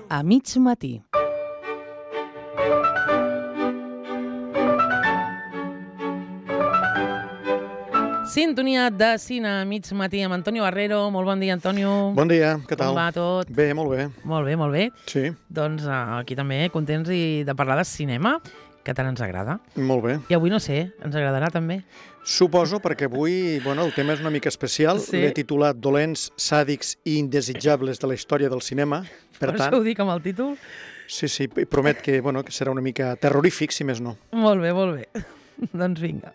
a mig matí. Sintonia de cine a mig matí amb Antonio Barrero. Molt bon dia, Antonio. Bon dia, què tal? Com va tot? Bé, molt bé. Molt bé, molt bé. Sí. Doncs aquí també contents de parlar de cinema, que tant ens agrada. Molt bé. I avui no sé, ens agradarà també. Suposo, perquè avui el tema és una mica especial. Sí. L'he titulat Dolents, sàdics i indesitjables de la història del cinema. Per tant, això ho dic amb el títol. Sí, i promet que serà una mica terrorífic, si més no. Molt bé, molt bé. Doncs vinga.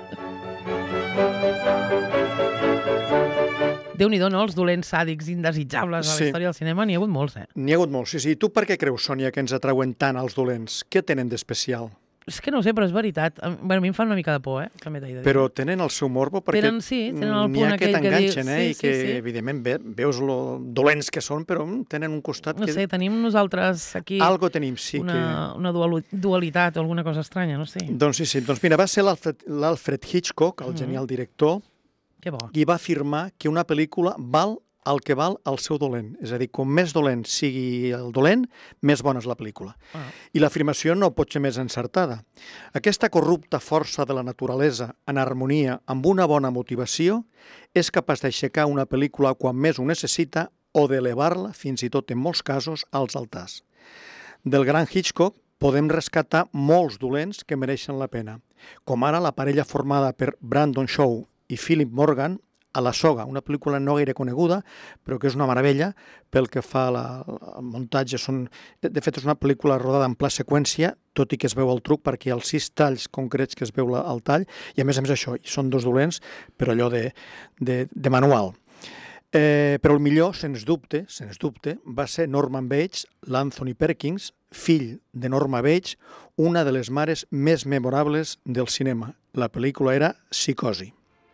Déu-n'hi-do, no? Els dolents sàdics indesitjables a la història del cinema, n'hi ha hagut molts, eh? N'hi ha hagut molts, sí. I tu per què creus, Sònia, que ens atrauen tant els dolents? Què tenen d'especial? És que no ho sé, però és veritat. Bueno, a mi em fan una mica de por, eh? També t'he de dir. Però tenen el seu morbo perquè tenen el n'hi ha punt que aquell t'enganxen, que diu... i que, evidentment, veus lo dolents que són, però tenen un costat No sé, tenim nosaltres aquí... Algo tenim, sí. Una dualitat o alguna cosa estranya, no sé. Doncs sí. Doncs mira, va ser l'Alfred Hitchcock, el genial director, qui va afirmar que una pel·lícula val el que val el seu dolent. És a dir, com més dolent sigui el dolent, més bona és la pel·lícula. I l'afirmació no pot ser més encertada. Aquesta corrupta força de la naturalesa, en harmonia amb una bona motivació, és capaç d'aixecar una pel·lícula quan més ho necessita o d'elevar-la, fins i tot en molts casos, als altars. Del gran Hitchcock podem rescatar molts dolents que mereixen la pena, com ara la parella formada per Brandon Shaw i Philip Morgan a La Soga, una pel·lícula no gaire coneguda, però que és una meravella pel que fa al muntatge. De fet, és una pel·lícula rodada en pla seqüència, tot i que es veu el truc, perquè hi ha els 6 talls concrets que es veu al tall, i a més això, són dos dolents, però allò de manual. Però el millor, sens dubte, va ser Norman Bates, l'Anthony Perkins, fill de Norma Bates, una de les mares més memorables del cinema. La pel·lícula era Psicosi.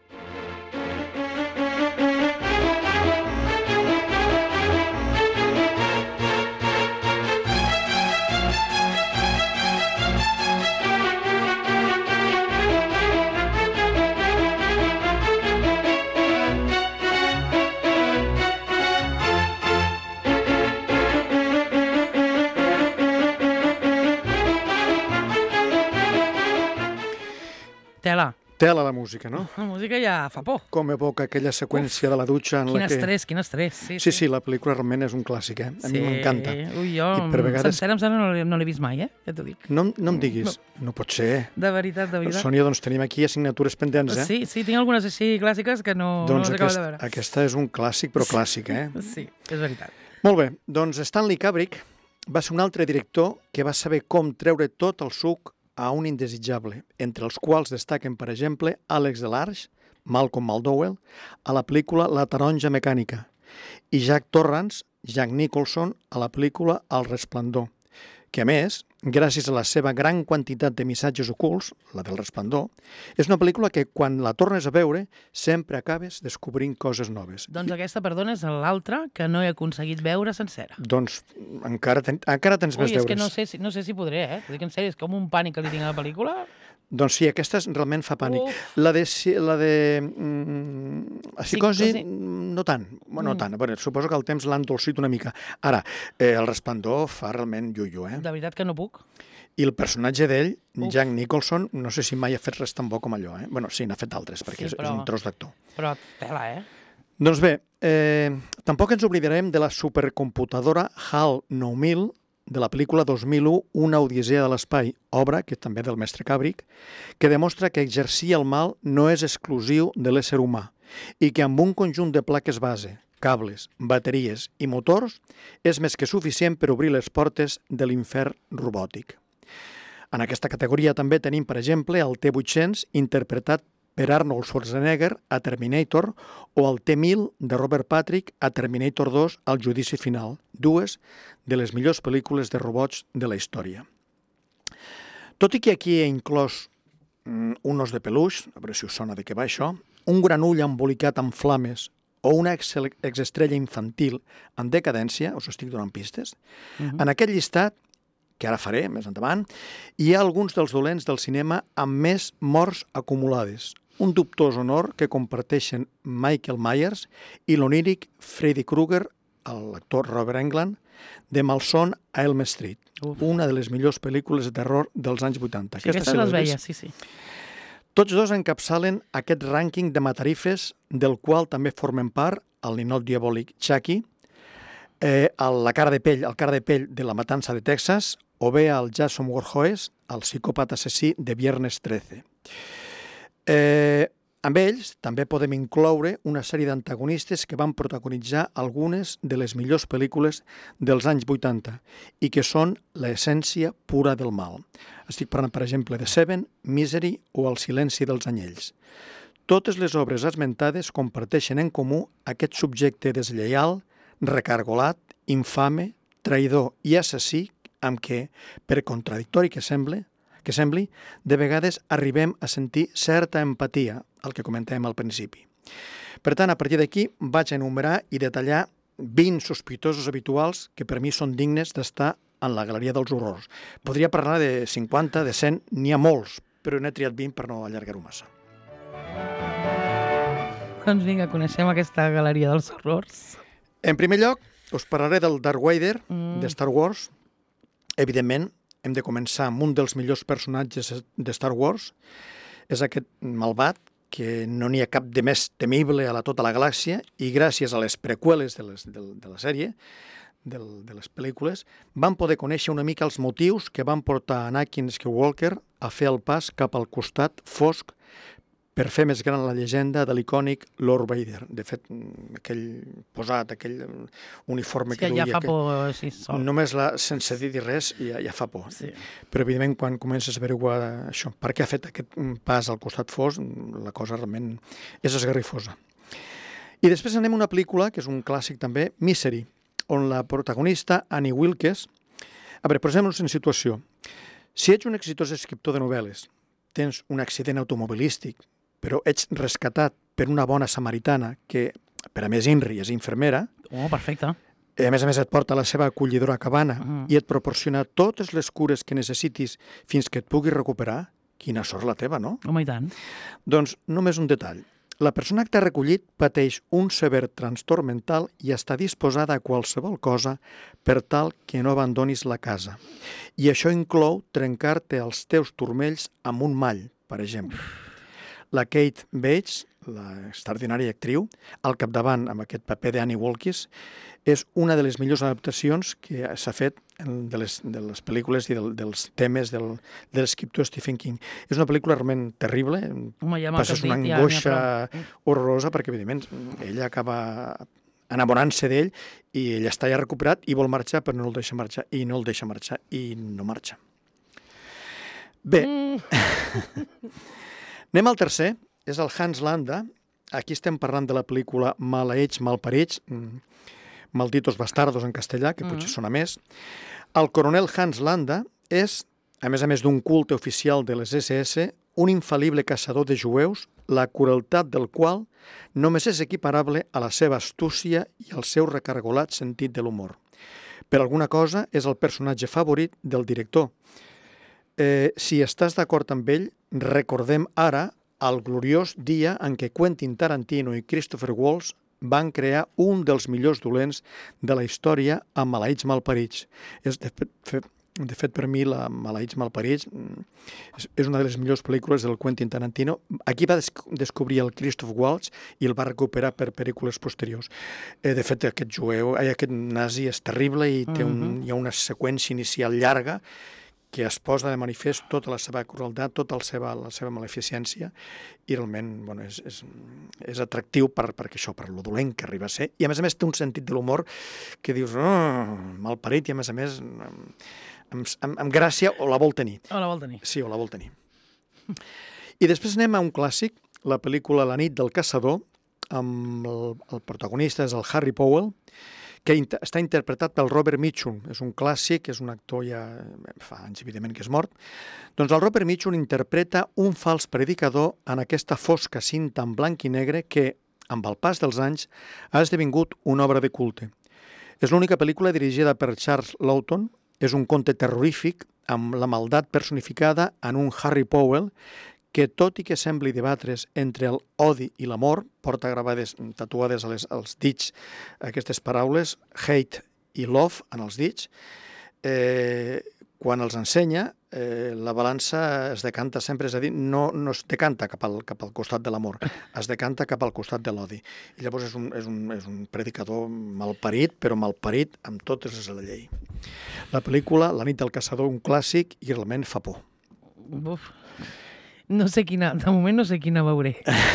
Tela la música, no? La música ja fa por. Com evoca aquella seqüència de la dutxa en la que... Quin estrès. Sí, la pel·lícula realment és un clàssic, A mi m'encanta. Ui, jo sencera no l'he vist mai, Ja t'ho dic. No em diguis. No pot ser. De veritat. Sònia, doncs tenim aquí assignatures pendents, Sí, tinc algunes així clàssiques que no les acabo de veure. Aquesta és un clàssic, però clàssic, Sí, és veritat. Molt bé, doncs Stanley Kubrick va ser un altre director que va saber com treure tot el suc a un indesitjable, entre els quals destaquen, per exemple, Àlex Delarge, Malcolm McDowell, a la pel·lícula La taronja mecànica, i Jack Torrance, Jack Nicholson, a la pel·lícula El resplendor, que a més, gràcies a la seva gran quantitat de missatges ocults, la del resplendor, és una pel·lícula que quan la tornes a veure sempre acabes descobrint coses noves. Doncs aquesta, perdona, és l'altra que no he aconseguit veure sencera. Doncs encara tens més deures. És que no sé si podré, T'ho dic en sèrio, és com un pànic que li tinc a la pel·lícula. Doncs sí, aquesta realment fa pànic. La de Psicosi, no tant. No tant. Suposo que el temps l'ha endolcit una mica. Ara, el resplendor fa realment iuiu, De veritat que no puc. I el personatge d'ell, Jack Nicholson, no sé si mai ha fet res tan bo com allò, Bueno, sí, n'ha fet altres, perquè és un tros d'actor. Però tela, Doncs bé, tampoc ens oblidarem de la supercomputadora HAL 9000, de la pel·lícula 2001, Una odissea de l'espai, obra, que també del mestre Kubrick, que demostra que exercir el mal no és exclusiu de l'ésser humà i que amb un conjunt de plaques base, cables, bateries i motors és més que suficient per obrir les portes de l'infern robòtic. En aquesta categoria també tenim, per exemple, el T-800, interpretat per Arnold Schwarzenegger a Terminator, o el T-1000 de Robert Patrick a Terminator 2 al judici final, dues de les millors pel·lícules de robots de la història. Tot i que aquí he inclòs un os de peluix, a veure si us sona de què va això, un granull embolicat amb flames o una exestrella infantil en decadència, us estic donant pistes, en aquest llistat, que ara faré més endavant, hi ha alguns dels dolents del cinema amb més morts acumulades, un dubtós honor que comparteixen Michael Myers i l'oníric Freddy Krueger l'actor Robert Englund, de Malson a Elm Street, una de les millors pel·lícules de terror dels anys 80. Sí, aquestes les veia, sí. Tots dos encapçalen aquest rànquing de matarifes del qual també formen part el ninot diabòlic Chucky, el cara de pell de La matança de Texas, o bé el Jason Voorhees, el psicòpata assassí de Viernes 13. Amb ells també podem incloure una sèrie d'antagonistes que van protagonitzar algunes de les millors pel·lícules dels anys 80 i que són l'essència pura del mal. Estic parlant, per exemple, de Seven, Misery o El silenci dels anyells. Totes les obres esmentades comparteixen en comú aquest subjecte deslleial, recargolat, infame, traïdor i assassí amb què, per contradictori que sembli, de vegades arribem a sentir certa empatia, el que comentàvem al principi. Per tant, a partir d'aquí vaig enumerar i detallar 20 sospitosos habituals que per mi són dignes d'estar en la galeria dels horrors. Podria parlar de 50, de 100, n'hi ha molts, però n'he triat 20 per no allargar-ho massa. Doncs vinga, coneixem aquesta galeria dels horrors. En primer lloc, us parlaré del Darth Vader, de Star Wars. Evidentment, hem de començar amb un dels millors personatges de Star Wars. És aquest malvat, que no n'hi ha cap de més temible a tota la galàxia, i gràcies a les preqüeles de la sèrie, de les pel·lícules, van poder conèixer una mica els motius que van portar Anakin Skywalker a fer el pas cap al costat fosc per fer més gran la llegenda de l'icònic Lord Vader. De fet, aquell posat, aquell uniforme que duia... Ja fa por així sol. Només sense dir res ja fa por. Sí. Però, evidentment, quan comences a averiguar això, per què ha fet aquest pas al costat fosc, la cosa realment és esgarrifosa. I després anem a una pel·lícula, que és un clàssic també, Misery, on la protagonista, Annie Wilkes... A veure, posem-nos en situació. Si ets un exitós escriptor de novel·les, tens un accident automobilístic, però ets rescatat per una bona samaritana que, per a més INRI, és infermera. Perfecte. A més et porta a la seva acollidora cabana i et proporciona totes les cures que necessitis fins que et puguis recuperar. Quina sort la teva, no? Home, i tant. Doncs només un detall. La persona que t'ha recollit pateix un sever trastorn mental i està disposada a qualsevol cosa per tal que no abandonis la casa. I això inclou trencar-te els teus turmells amb un mall, per exemple. La Kate Bates, l'extraordinària actriu, al capdavant amb aquest paper d'Annie Wilkes, és una de les millors adaptacions que s'ha fet de les pel·lícules i dels temes de l'escriptor Stephen King. És una pel·lícula realment terrible, passes una angoixa horrorosa perquè, evidentment, ella acaba enamorant-se d'ell i ell està ja recuperat i vol marxar, però no el deixa marxar, i no el deixa marxar, i no marxa. Bé, anem al tercer, és el Hans Landa. Aquí estem parlant de la pel·lícula Maleïts, malparits, Malditos bastardos en castellà, que potser sona més. El coronel Hans Landa és, a més d'un culte oficial de les SS, un infal·lible caçador de jueus, la crueltat del qual només és equiparable a la seva astúcia i al seu recargolat sentit de l'humor. Per alguna cosa, és el personatge favorit del director. Si estàs d'acord amb ell, recordem ara el gloriós dia en què Quentin Tarantino i Christopher Waltz van crear un dels millors dolents de la història amb Maleïts malparits. De fet, per mi, la Maleïts malparits és una de les millors pel·lícules del Quentin Tarantino. Aquí va descobrir el Christoph Waltz i el va recuperar per pel·lícules posteriors. De fet, aquest nazi és terrible i hi ha una seqüència inicial llarga que es posa de manifest tota la seva crueltat, tota la seva maleficència, i realment és atractiu perquè això, per lo dolent que arriba a ser, i a més té un sentit de l'humor que dius, malparit, i a més amb gràcia, o la vol tenir. O la vol tenir. Sí, o la vol tenir. I després anem a un clàssic, la pel·lícula La nit del caçador, amb el protagonista és el Harry Powell, que està interpretat pel Robert Mitchum. És un clàssic, és un actor ja fa anys, evidentment, que és mort. Doncs el Robert Mitchum interpreta un fals predicador en aquesta fosca cinta en blanc i negre que, amb el pas dels anys, ha esdevingut una obra de culte. És l'única pel·lícula dirigida per Charles Lawton. És un conte terrorífic amb la maldat personificada en un Harry Powell que tot i que sembli debatre's entre el odi i l'amor, porta gravades, tatuades als dits aquestes paraules, hate i love en els dits, quan els ensenya, la balança es decanta sempre, és a dir, no es decanta cap al costat de l'amor, es decanta cap al costat de l'odi. I llavors és un predicador malparit, però malparit amb totes les de la llei. La pel·lícula, La nit del caçador, un clàssic i realment fa por. Uf. No sé quina, de moment no sé quina veuré.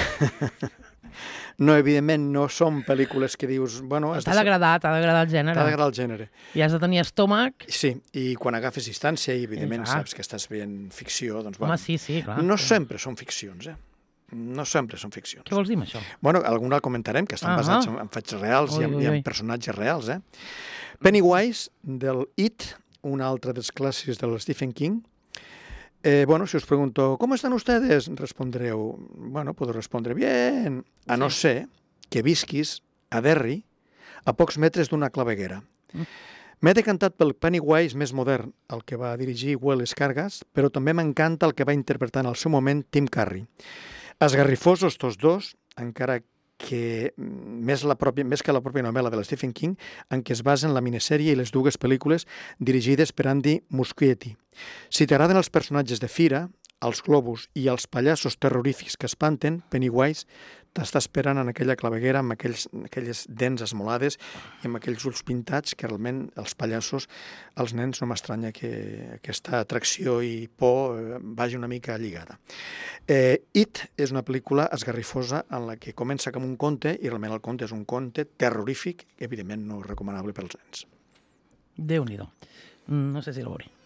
No, evidentment, no són pel·lícules que dius... Bueno, t'ha d'agradar el gènere. T'ha d'agradar el gènere. I has de tenir estómac. Sí, i quan agafes distància i, evidentment, saps que estàs veient ficció, doncs... Home, sí, clar. No sempre són ficcions, No sempre són ficcions. Què vols dir amb això? Bueno, alguna el comentarem, que estan basats en fets reals i en personatges reals, Pennywise, del It, un altre dels clàssics del Stephen King. Bueno, si os pregunto, ¿cómo están ustedes? Respondreu, bueno, puedo respondre bien, a no ser que visquis a Derry, a pocs metres d'una claveguera. M'he decantat pel Pennywise més modern, el que va dirigir Will Scargas, però també m'encanta el que va interpretar en el seu moment Tim Curry. Esgarrifosos tots dos, encara que més que la pròpia novel·la de Stephen King, en què es basa en la minissèrie i les dues pel·lícules dirigides per Andy Muschietti. Si t'agraden els personatges de Fira, els globus i els pallassos terrorífics que espanten, Pennywise t'està esperant en aquella claveguera amb aquelles dents esmolades i amb aquells ulls pintats que realment els pallassos, als nens no m'estranya que aquesta atracció i por vagi una mica lligada. It és una pel·lícula esgarrifosa en la que comença com un conte i realment el conte és un conte terrorífic, evidentment no recomanable pels nens. Déu-n'hi-do. No sé si el veuré.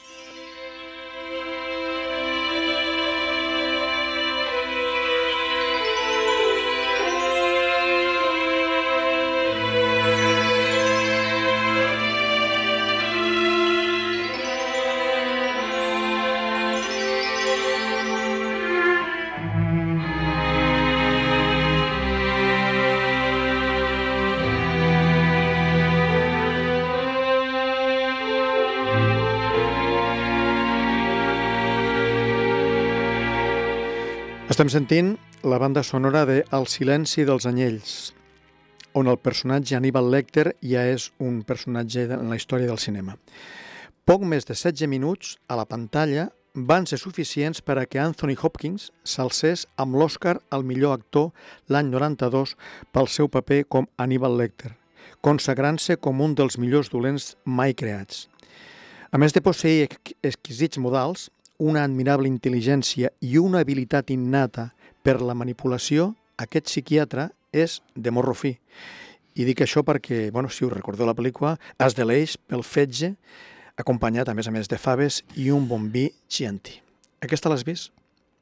Estem sentint la banda sonora de El silenci dels anyells, on el personatge Hannibal Lecter ja és un personatge en la història del cinema. Poc més de 16 minuts a la pantalla van ser suficients per a que Anthony Hopkins s'alcés amb l'Oscar al millor actor l'any 92 pel seu paper com Hannibal Lecter, consagrant-se com un dels millors dolents mai creats. A més de posseir exquisits modals, una admirable intel·ligència i una habilitat innata per la manipulació, aquest psiquiatre és de morro fi. I dic això perquè, bueno, si us recordeu la pel·lícula, es deleix pel fetge, acompanyat, a més, de faves i un bon vi Chianti. Aquesta l'has vist?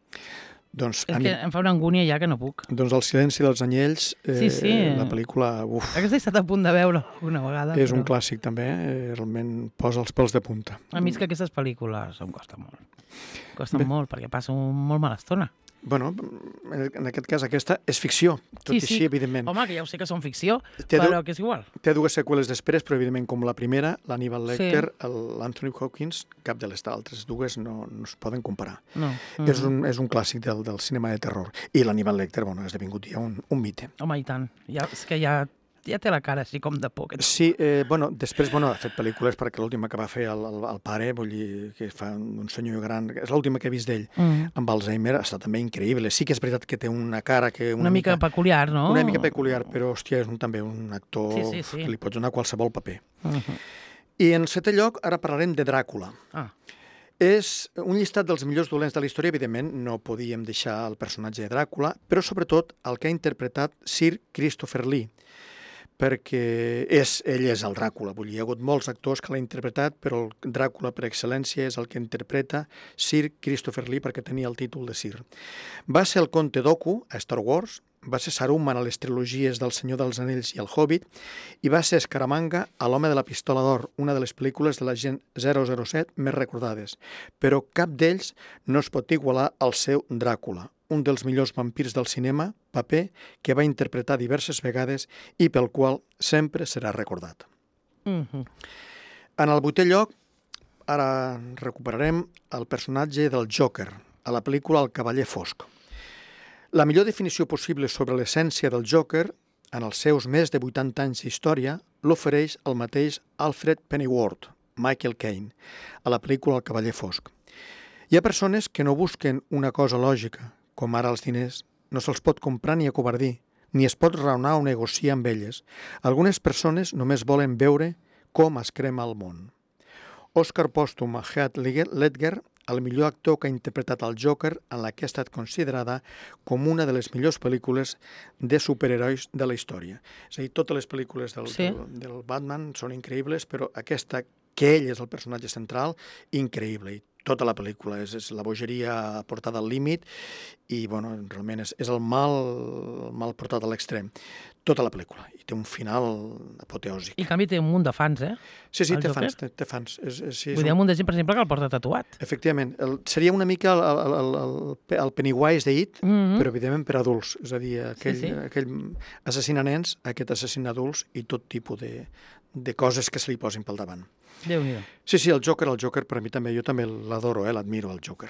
Doncs, és que em fa una angúnia ja que no puc. Doncs El silenci dels anyells, sí. La pel·lícula... Aquesta he estat a punt de veure una vegada. És un clàssic també, realment posa els pèls de punta. A mi és que aquestes pel·lícules em costen molt. Costen molt perquè passo molt mala estona. Bueno, en aquest cas aquesta és ficció, tot i així, evidentment. Home, que ja ho sé que són ficció, però que és igual. Té dues seqüeles després, però evidentment com la primera, l'Hannibal Lecter, l'Anthony Hopkins, cap de les altres dues no es poden comparar. No. És un clàssic del cinema de terror. I l'Hannibal Lecter, bueno, ha esdevingut ja un mite. Home, i tant. És que ja té la cara així com de por. Sí, després ha fet pel·lícules perquè l'última que va fer el pare, vull dir, que fa un senyor gran, és l'última que he vist d'ell, amb Alzheimer, ha estat també increïble. Sí que és veritat que té una cara que... Una mica peculiar, no? Una mica peculiar, però, hòstia, és també un actor que li pots donar qualsevol paper. I en setè lloc, ara parlarem de Dràcula. És un llistat dels millors dolents de la història, evidentment, no podíem deixar el personatge de Dràcula, però sobretot el que ha interpretat Sir Christopher Lee, perquè ell és el Dràcula. Vull dir, hi ha hagut molts actors que l'han interpretat, però el Dràcula per excel·lència és el que interpreta Sir Christopher Lee perquè tenia el títol de Sir. Va ser el Conte Dooku a Star Wars, va ser Saruman a les trilogies del Senyor dels Anells i el Hobbit, i va ser Scaramanga a l'Home de la Pistola d'Or, una de les pel·lícules de l'agent 007 més recordades. Però cap d'ells no es pot igualar al seu Dràcula, un dels millors vampirs del cinema, paper que va interpretar diverses vegades i pel qual sempre serà recordat. En el vuitè lloc, ara recuperarem el personatge del Joker, a la pel·lícula El cavaller fosc. La millor definició possible sobre l'essència del Joker, en els seus més de 80 anys d'història, l'ofereix el mateix Alfred Pennyworth, Michael Caine, a la pel·lícula El cavaller fosc. Hi ha persones que no busquen una cosa lògica, com ara els diners, no se'ls pot comprar ni acovardir, ni es pot raonar o negociar amb elles. Algunes persones només volen veure com es crema el món. Oscar pòstum a Heath Ledger, el millor actor que ha interpretat el Joker, en la que ha estat considerada com una de les millors pel·lícules de superherois de la història. És a dir, totes les pel·lícules del Batman són increïbles, però aquesta, que ell és el personatge central, increïble. I tota la pel·lícula és la bogeria portada al límit i, bueno, realment és el mal portat a l'extrem. Tota la pel·lícula. I té un final apoteòsic. I, en canvi, té un munt de fans, eh? Sí, té fans. Vull dir, un munt de gent, per exemple, que el porta tatuat. Efectivament. Seria una mica el Pennywise de It, però, evidentment, per adults. És a dir, aquell assassina nens, aquest assassina adults i tot tipus de coses que se li posin pel davant. Déu-n'hi-do. Sí, el Joker per mi també, jo també l'adoro, l'admiro, el Joker.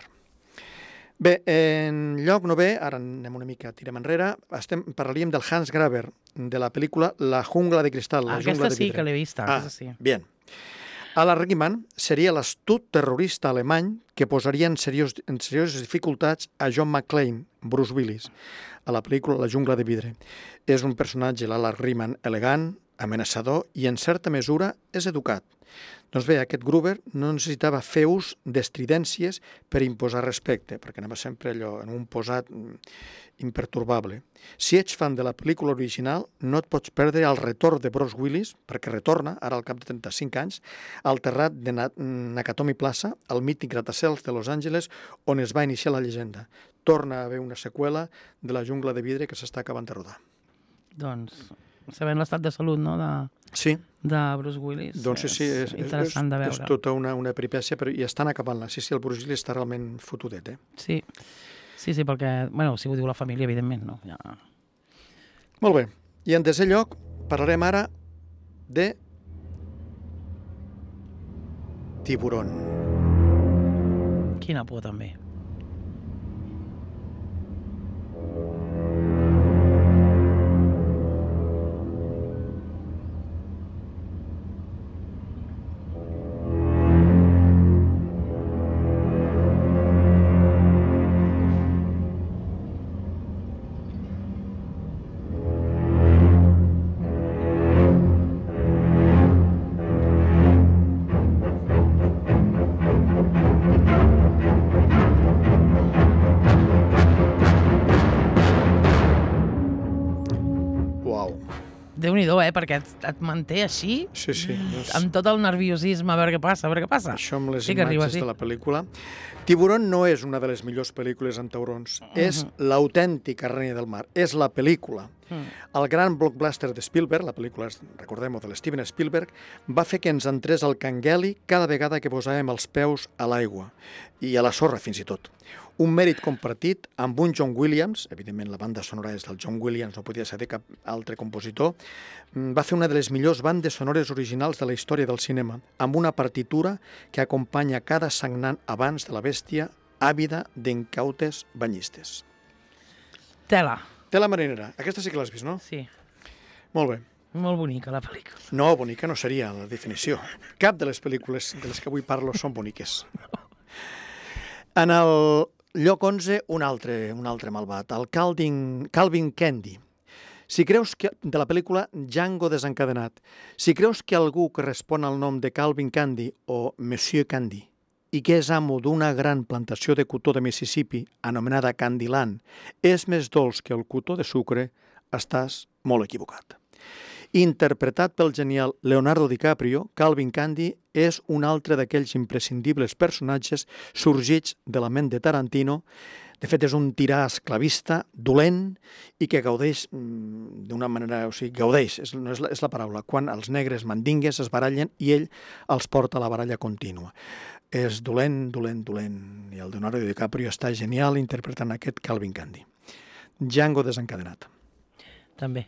Bé, en lloc novè, ara anem una mica, tirem enrere, parlaríem del Hans Gruber, de la pel·lícula La jungla de cristal, la jungla de vidre. Aquesta sí que l'he vista, aquesta sí. Bien. Alan Rickman seria l'astut terrorista alemany que posaria en serioses dificultats a John McClane, Bruce Willis, a la pel·lícula La jungla de vidre. És un personatge, l'Alan Rickman, elegant, amenaçador i, en certa mesura, és educat. Doncs bé, aquest Gruber no necessitava fer ús d'estridències per imposar respecte, perquè anava sempre allò en un posat imperturbable. Si ets fan de la pel·lícula original, no et pots perdre el retorn de Bruce Willis, perquè retorna, ara al cap de 35 anys, al terrat de Nakatomi Plaza, al mític gratacels de Los Angeles, on es va iniciar la llegenda. Torna a haver una seqüela de La jungla de vidre que s'està acabant de rodar. Doncs, sabent l'estat de salut, no?, de Bruce Willis. Doncs sí, és interessant de veure. És tota una peripècia, però i estan acabant-la. Sí, el Bruce Willis està realment fotudet, Sí, perquè, bueno, si ho diu la família, evidentment, no? Ja. Molt bé. I en desè lloc parlarem ara de Tiburón. Quina por, també. Déu-n'hi-do, perquè et manté així, amb tot el nerviosisme, a veure què passa, Això amb les imatges de la pel·lícula. Tiburón no és una de les millors pel·lícules amb taurons, és l'autèntica reina del mar, és la pel·lícula. El gran blockbuster de Spielberg, la pel·lícula, recordem-ho, de l'Steven Spielberg, va fer que ens entrés el cangueli cada vegada que posàvem els peus a l'aigua, i a la sorra fins i tot. Un mèrit compartit amb un John Williams, evidentment la banda sonora és del John Williams, no podia ser de cap altre compositor, va fer una de les millors bandes sonores originals de la història del cinema, amb una partitura que acompanya cada sagnant abans de la bèstia àvida d'incautes banyistes. Tela marinera. Aquesta sí que l'has vist, no? Sí. Molt bé. Molt bonica, la pel·lícula. No, bonica no seria la definició. Cap de les pel·lícules de les que avui parlo són boniques. En el lloc 11, un altre malvat, el Calvin Candy. Si creus que, de la pel·lícula Django desencadenat, si creus que algú que respon al nom de Calvin Candy o Monsieur Candy i que és amo d'una gran plantació de cotó de Mississippi anomenada Candyland és més dolç que el cotó de sucre, estàs molt equivocat. Interpretat pel genial Leonardo DiCaprio, Calvin Candy és un altre d'aquells imprescindibles personatges sorgits de la ment de Tarantino. De fet, és un tirà esclavista, dolent, i que gaudeix d'una manera... O sigui, gaudeix, és la paraula, quan els negres mandingues es barallen i ell els porta a la baralla contínua. És dolent, i el Leonardo DiCaprio està genial interpretant aquest Calvin Candy. Django desencadenat. També.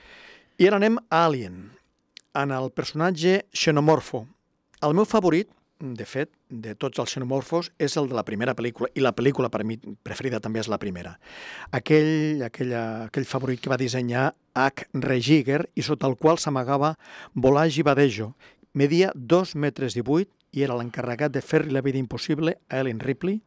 I ara anem a Alien, en el personatge xenomorfo. El meu favorit, de fet, de tots els xenomorfos, és el de la primera pel·lícula, i la pel·lícula per mi preferida també és la primera. Aquell favorit que va dissenyar H. Ray Giger i sota el qual s'amagava Bolaji Badejo. Media 2,18 metres i era l'encarregat de fer-li la vida impossible a Ellen Ripley,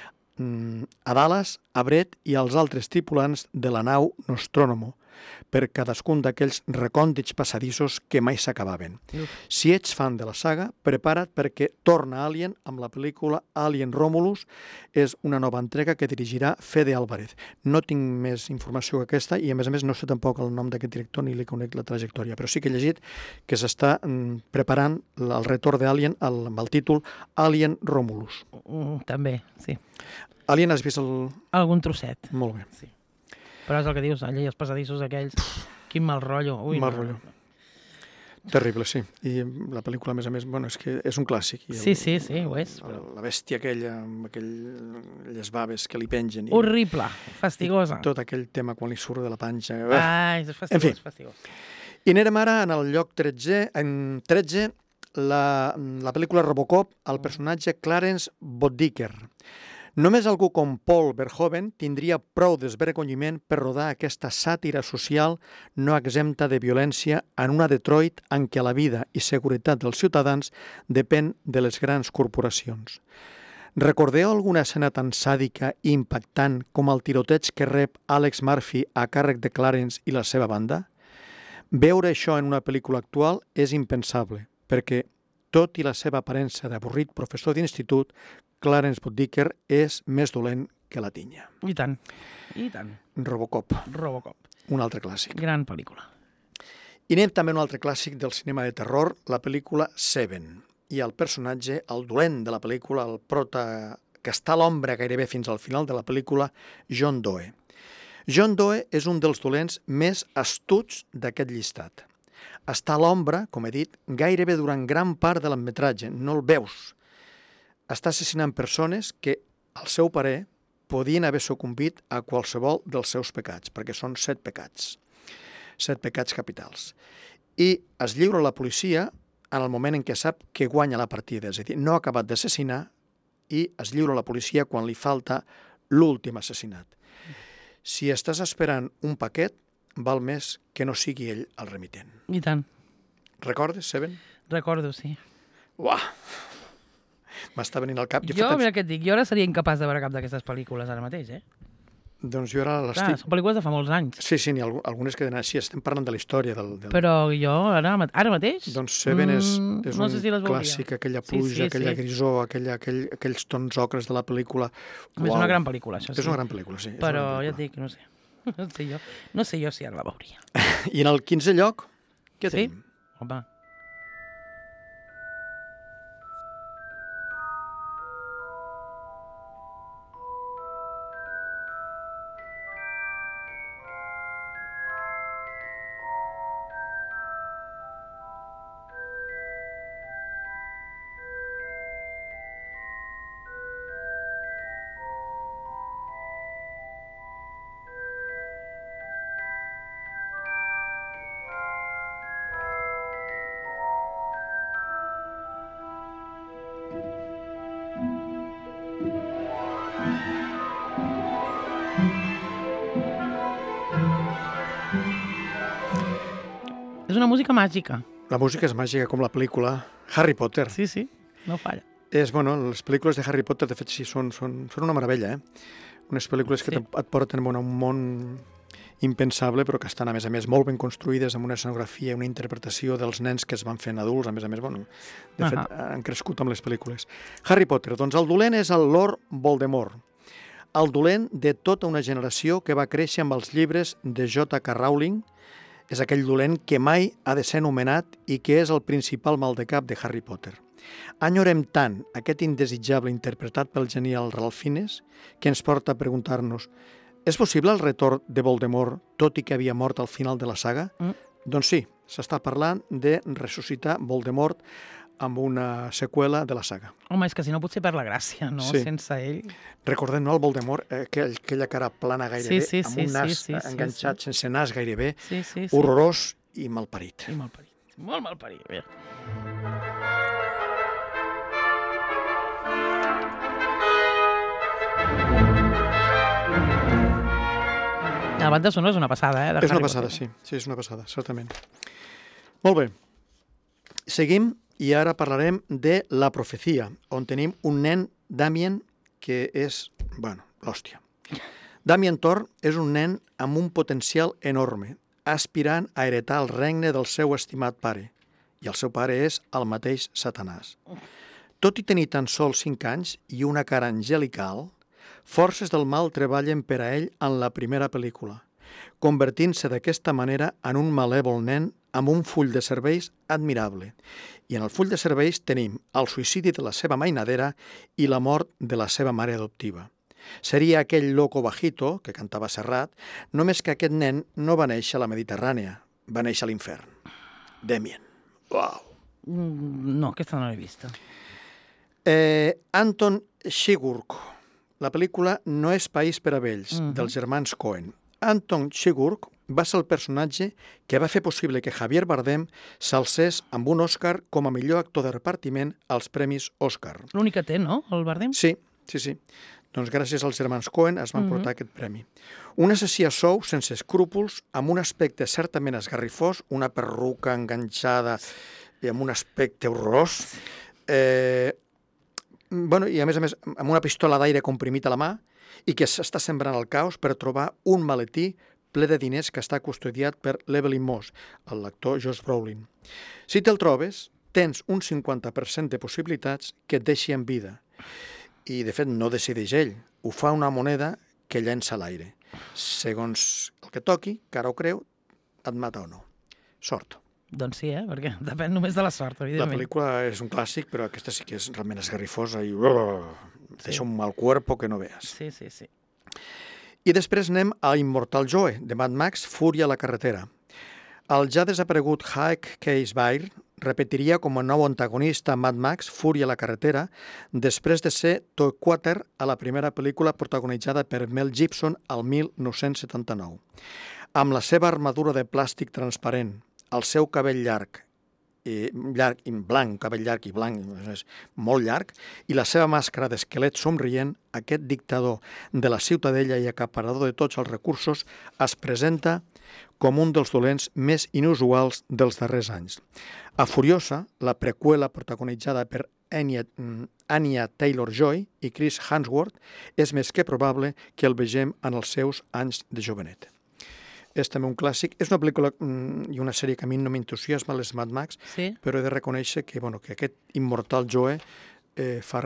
a Dallas, a Brett i als altres tripulants de la nau Nostromo, per cadascun d'aquells recòndits passadissos que mai s'acabaven. Si ets fan de la saga, prepara't perquè torna Alien amb la pel·lícula Alien Romulus. És una nova entrega que dirigirà Fede Álvarez. No tinc més informació que aquesta i, a més, no sé tampoc el nom d'aquest director ni li conec la trajectòria, però sí que he llegit que s'està preparant el retorn d'Alien amb el títol Alien Romulus. També, sí. Alien, has vist el... Algun trosset. Molt bé. Sí. Però és el que dius, allà els passadissos aquells, quin mal rotllo. Ui, mal rotllo. Terrible, sí. I la pel·lícula, a més, bueno, és que és un clàssic. Sí, ho és. La bèstia aquella, amb aquelles baves que li pengen. Horrible, fastigosa. Tot aquell tema quan li surt de la panxa. Ai, és fastigós, en fi. Fastigós. I anirem ara en el lloc 13, la pel·lícula Robocop, el personatge Clarence Boddicker. Només algú com Paul Verhoeven tindria prou desvergonyiment per rodar aquesta sàtira social no exempta de violència en una Detroit en què la vida i seguretat dels ciutadans depèn de les grans corporacions. Recordeu alguna escena tan sàdica i impactant com el tiroteig que rep Alex Murphy a càrrec de Clarence i la seva banda? Veure això en una pel·lícula actual és impensable, perquè, tot i la seva aparença d'avorrit professor d'institut, Clarence Boddicker és més dolent que la tinya. I tant, i tant. Robocop. Un altre clàssic. Gran pel·lícula. I anem també a un altre clàssic del cinema de terror, la pel·lícula Seven. I el personatge, el dolent de la pel·lícula, el prota que està a l'ombra gairebé fins al final de la pel·lícula, John Doe. John Doe és un dels dolents més astuts d'aquest llistat. Està a l'ombra, com he dit, gairebé durant gran part de l'emmetratge, no el veus. Està assassinant persones que, al seu parer, podien haver sucumbit a qualsevol dels seus pecats, perquè són 7 pecats. 7 pecats capitals. I es lliura a la policia en el moment en què sap que guanya la partida, és a dir, no ha acabat d'assassinar i es lliura a la policia quan li falta l'últim assassinat. Si estàs esperant un paquet, val més que no sigui ell el remitent. I tant. Recordes, Seven? Recordo, sí. Uah! M'està venint al cap. Jo, mira què et dic, jo ara seria incapaç de veure cap d'aquestes pel·lícules ara mateix, Doncs jo ara l'estic... Són pel·lícules de fa molts anys. Sí, n'hi ha algunes que sí, estem parlant de la història del... Però jo ara mateix... Doncs Seven és no sé si un clàssic, aquella pluja, aquella grisor, aquells tons ocres de la pel·lícula. És una gran pel·lícula, això sí. És una gran pel·lícula, sí. Però ja et dic, no sé. No sé jo si ara la veuria. I en el 15è lloc, què tenim? Sí? Home... És una música màgica. La música és màgica, com la pel·lícula Harry Potter. Sí, no falla. Les pel·lícules de Harry Potter, de fet, sí, són una meravella, Unes pel·lícules que et porten a un món impensable, però que estan, a més, molt ben construïdes, amb una escenografia, una interpretació dels nens que es van fent adults, a més, de fet, han crescut amb les pel·lícules. Harry Potter, doncs el dolent és el Lord Voldemort, el dolent de tota una generació que va créixer amb els llibres de J.K. Rowling. És aquell dolent que mai ha de ser anomenat i que és el principal maldecap de Harry Potter. Enyorem tant aquest indesitjable interpretat pel genial Ralph Fiennes que ens porta a preguntar-nos: és possible el retorn de Voldemort tot i que havia mort al final de la saga? Doncs sí, s'està parlant de ressuscitar Voldemort amb una seqüela de la saga. Home, és que si no potser per la gràcia, no? Sí. Sense ell... Recordem, no, el Voldemort, aquella cara plana gairebé, amb un nas enganxat, sense nas gairebé, horrorós i malparit. I malparit, molt malparit. banda sonora és una passada, És una passada, sí, és una passada, certament. Molt bé. Seguim i ara parlarem de La Profecia, on tenim un nen, Damien, que és, l'hòstia. Damien Thor és un nen amb un potencial enorme, aspirant a heretar el regne del seu estimat pare. I el seu pare és el mateix Satanàs. Tot i tenir tan sols 5 anys i una cara angelical, forces del mal treballen per a ell en la primera pel·lícula, convertint-se d'aquesta manera en un malèvol nen amb un full de serveis admirable. I en el full de serveis tenim el suïcidi de la seva mainadera i la mort de la seva mare adoptiva. Seria aquell loco bajito que cantava Serrat, només que aquest nen no va néixer a la Mediterrània, va néixer a l'infern. Damien. Uau! No, aquesta no l'he vista. Anton Chigurh. La pel·lícula No és país per a vells, dels germans Coen. Anton Chigurh va ser el personatge que va fer possible que Javier Bardem s'alcés amb un Òscar com a millor actor de repartiment als Premis Òscar. L'únic que té, no, el Bardem? Sí. Doncs gràcies als germans Coen es van portar aquest premi. Un assassí a sou, sense escrúpols, amb un aspecte certament esgarrifós, una perruca enganxada i amb un aspecte horrorós, i a més, amb una pistola d'aire comprimit a la mà i que s'està sembrant el caos per trobar un maletí ple de diners que està custodiat per l'Evelyn Moss, l'actor Josh Brolin. Si te'l trobes, tens un 50% de possibilitats que et deixi en vida. I, de fet, no decideix ell. Ho fa una moneda que llença a l'aire. Segons el que toqui, cara o creu, et mata o no. Sort. Doncs sí, perquè depèn només de la sort, evidentment. La pel·lícula és un clàssic, però aquesta sí que és realment esgarrifosa i deixa un mal cuerpo que no veas. Sí. I després anem a Immortal Joe, de Mad Max, Fúria a la carretera. El ja desaparegut Hank Casey repetiria com a nou antagonista Mad Max, Fúria a la carretera, després de ser Toy Quater a la primera pel·lícula protagonitzada per Mel Gibson al 1979. Amb la seva armadura de plàstic transparent, el seu cabell llarg i blanc, cabell llarg i blanc, és molt llarg, i la seva màscara d'esquelet somrient, aquest dictador de la ciutadella i acaparador de tots els recursos es presenta com un dels dolents més inusuals dels darrers anys. A Furiosa, la preqüela protagonitzada per Anya Taylor-Joy i Chris Hemsworth, és més que probable que el vegem en els seus anys de jovenet. És també un clàssic. És una pel·lícula i una sèrie que a mi no m'entusiasma, les Mad Max, però he de reconèixer que aquest Immortal Joe fa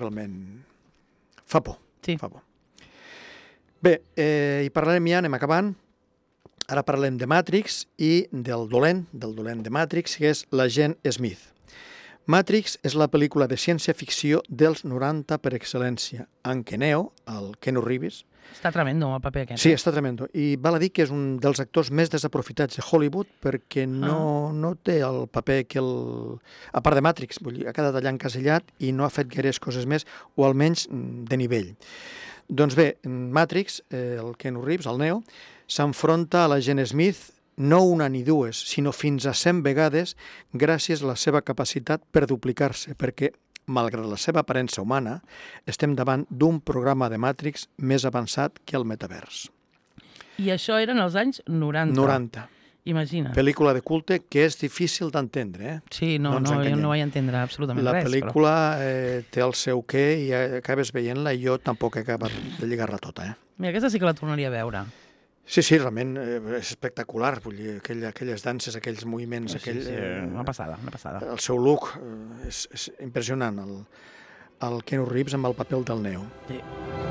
por. Fa por. Bé, i parlarem ja, anem acabant. Ara parlem de Matrix i del dolent de Matrix, que és l'agent Smith. Matrix és la pel·lícula de ciència-ficció dels 90 per excel·lència, en què Neo, el Keanu Reeves... Està tremendo el paper aquest. Sí, està tremendo. I val a dir que és un dels actors més desaprofitats de Hollywood perquè no té el paper que a part de Matrix, vull dir, ha quedat allà encasellat i no ha fet gaires coses més, o almenys de nivell. Doncs bé, Matrix, el Keanu Reeves, el Neo, s'enfronta a l'agent Smith no una ni dues, sinó fins a 100 vegades gràcies a la seva capacitat per duplicar-se, perquè, malgrat la seva aparença humana, estem davant d'un programa de Matrix més avançat que el metavers. I això eren els anys 90. 90. Imagina. Pel·lícula de culte que és difícil d'entendre. Sí, jo no vaig entendre absolutament res. La pel·lícula té el seu què i acabes veient-la i jo tampoc he acabat de lligar-la tota. Mira, aquesta sí que la tornaria a veure. Sí, realment és espectacular, vull dir, aquelles danses, aquells moviments, una passada. El seu look és impressionant, el Keanu Reeves amb el paper del Neo. Sí.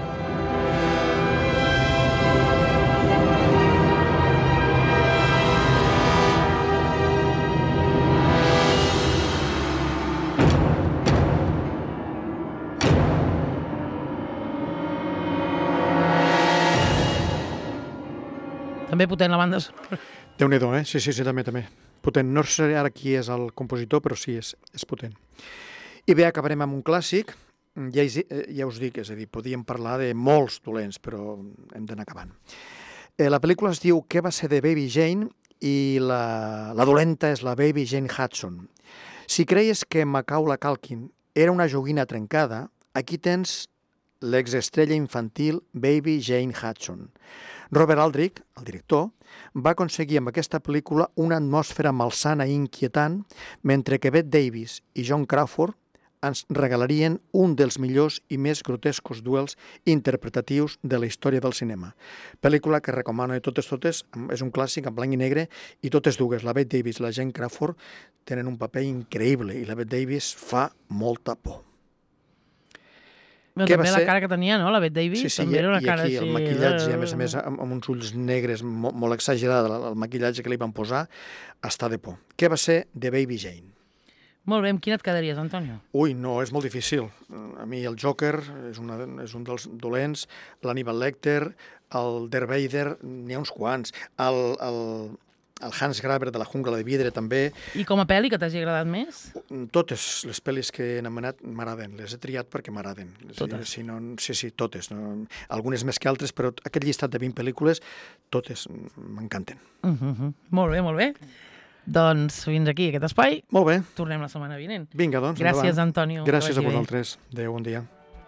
També potent la banda sonora. Déu-n'hi-do, Sí, també. Potent. No sé ara qui és el compositor, però sí, és potent. I bé, acabarem amb un clàssic. Ja us dic, és a dir, podíem parlar de molts dolents, però hem d'anar acabant. La pel·lícula es diu Què va ser de Baby Jane i la dolenta és la Baby Jane Hudson. Si creies que Macaulay Culkin era una joguina trencada, aquí tens l'exestrella infantil Baby Jane Hudson. Robert Aldrich, el director, va aconseguir amb aquesta pel·lícula una atmosfera malsana i inquietant, mentre que Bette Davis i Joan Crawford ens regalarien un dels millors i més grotescos duels interpretatius de la història del cinema. Pel·lícula que recomano de totes, és un clàssic en blanc i negre, i totes dues, la Bette Davis i la Jane Crawford, tenen un paper increïble, i la Bette Davis fa molta por. Però també la cara que tenia, no?, la Bette Davis. Sí, i aquí el maquillatge, a més, amb uns ulls negres molt exagerat, el maquillatge que li van posar, està de por. Què va ser de Baby Jane? Molt bé, amb quina et quedaries, Antonio? Ui, no, és molt difícil. A mi el Joker és un dels dolents, l'Hannibal Lecter, el Darth Vader, n'hi ha uns quants, el Hans Graber de la jungla de vidre també. I com a pel·li que t'hagi agradat més? Totes les pel·lis que he anomenat m'agraden, les he triat perquè m'agraden. Totes? Sí, totes. Algunes més que altres, però aquest llistat de 20 pel·lícules, totes m'encanten. Molt bé, molt bé. Doncs fins aquí aquest espai. Molt bé. Tornem la setmana vinent. Vinga, doncs, gràcies, endavant. Antonio. Gràcies a vosaltres. Adéu, bon dia.